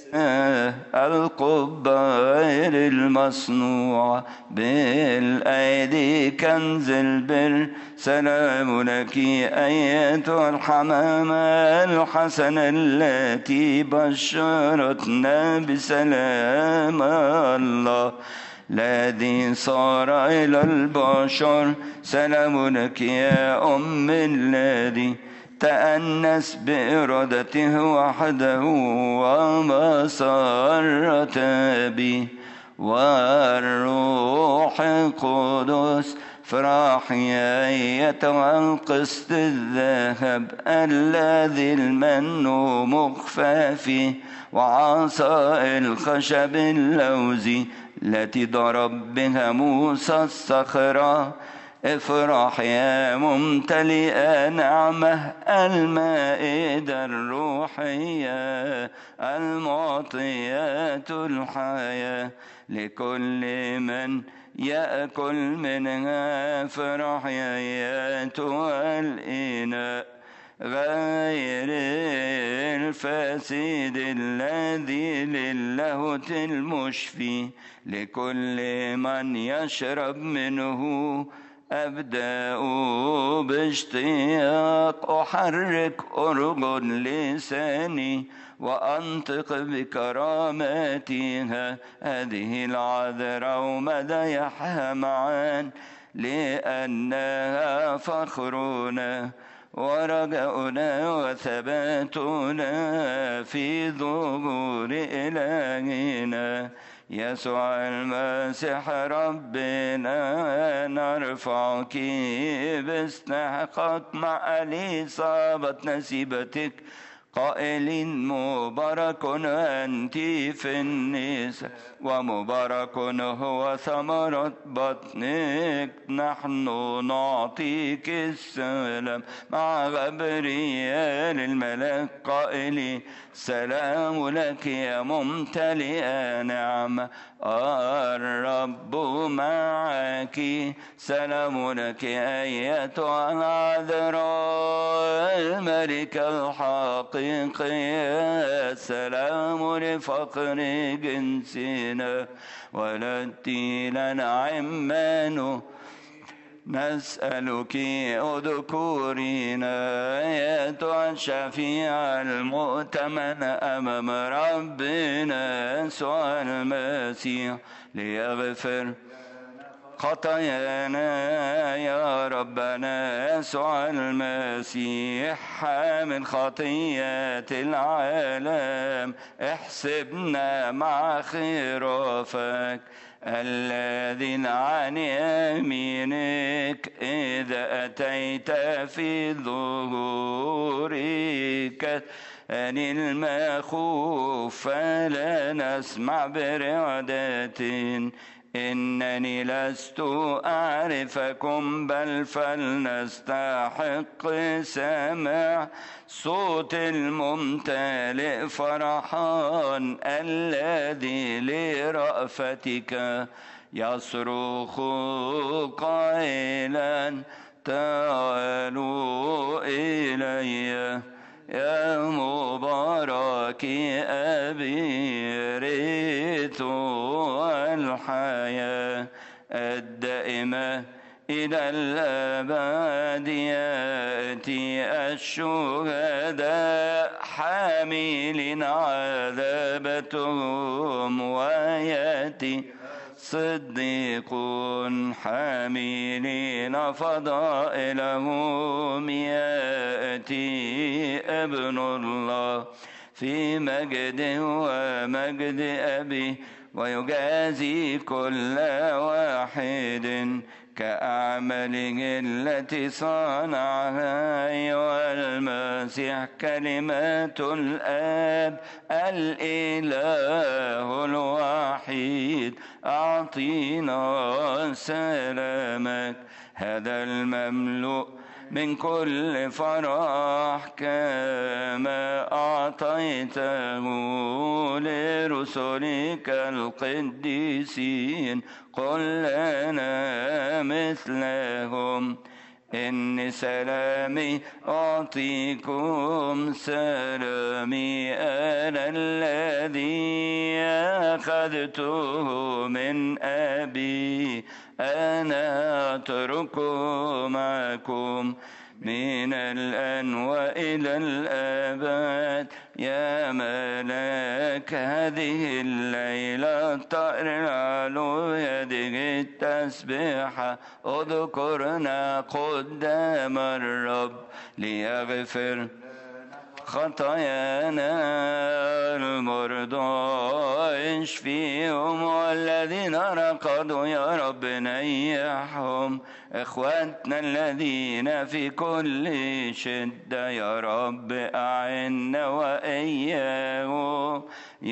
القبائل المصنوع بالأيدي كنز البر. سلام لك أيتها الحمامة الحسنة التي بشرتنا بسلام الله الذي صار إلى البشر. سلام لك يا أم الذي تأنس بإرادته وحده ومسرة به والروح القدس. فرح يا أيتها القسط الذهب الذي المن مخفى فيه وعصا الخشب اللوزي التي ضرب بها موسى الصخرة. افرح يا ممتلئ نعمة المائدة الروحية المعطية الحياة لكل من يأكل منها. فرح يا أيتها الإناء غير الفاسد الذي للهوت المشفي لكل من يشرب منه. أبدأ باشتياق أحرك أرغن لساني وأنطق بكراماتها هذه العذراء ومدايحها معا لأنها فخرنا ورجاؤنا وثباتنا في ظهور إلهنا يسوع المسيح ربنا. نرفعك باستحقاق مع إصابة نسيبتك قائل مبارك أنت في النساء ومبارك هو ثمرة بطنك. نحن نعطيك السلام مع غبريال الملاك قائل سلام لك يا ممتلئة نعمة الرب معك. سلام لك أيتها العذراء الملكة الحقيقية. سلام لفقر جنسنا ولدتي لنا عمان. نسألك اذكرينا أيتها الشفيعة المؤتمنة أمام ربنا يسوع المسيح ليغفر خطايانا يا ربنا يسوع المسيح حامل خطيات العالم. احسبنا مع خرافك الذين عن يمينك إذا أتيت في ظهورك أن المخوف فلا نسمع برعدة. إنني لست أعرفكم بل فلنستحق سماع صوت الممتلئ فرحان الذي لرأفتك يصرخ قائلا تعالوا إلي يا مبارك أبي ريت الحياة الدائمة إلى الأبد. يأتي الشهداء حاملين عذابتهم ويأتي صديقون حاملين فضائلهم. يأتي ابن الله في مجد ومجد أبي ويجازي كل واحد كأعماله التي صنعها. أيها المسيح كلمات الآب الإله الوحيد أعطينا سلامك هذا المملوء من كل فرح كما أعطيته لرسلك القديسين. قل لنا مثلهم إن سلامي أعطيكم، سلامي أنا الذي أخذته من أبي، أنا أترك معكم من الآن وإلى الأبد. يا ملاك هذه الليلة الطائر العلو يده التسبيحة، اذكرنا قدام الرب ليغفر خطايانا. المرضى اشفيهم، والذين رقدوا يا رب نيحهم. اخواتنا الذين في كل شدة يا رب أعنا وإياه.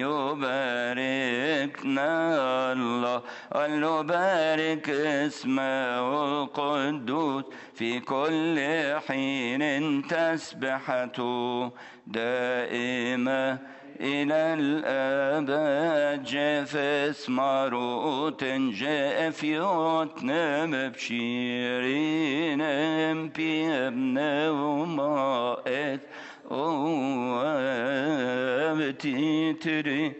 يباركنا الله ولنبارك اسمه القدوس في كل حين، تسبحته دائمة إلى الأبد. جفس مروت جافيوت نمبشيرين امبي ابن ومائت وابتيتري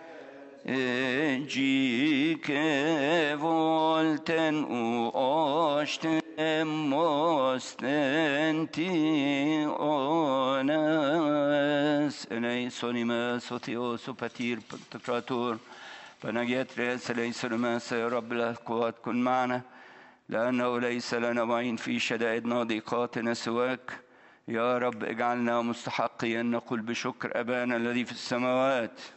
جيك فولتن واشتن مستنتي أوناس ليسوني ما سوتيو سوباتير بنتكراتور فنجيت ريس ليسوني ما يا رب القوات كن معنا، لأنه ليس لنا معين في شدائدنا ضيقاتنا سواك. يا رب اجعلنا مستحقين نقول بشكر أبانا الذي في السماوات.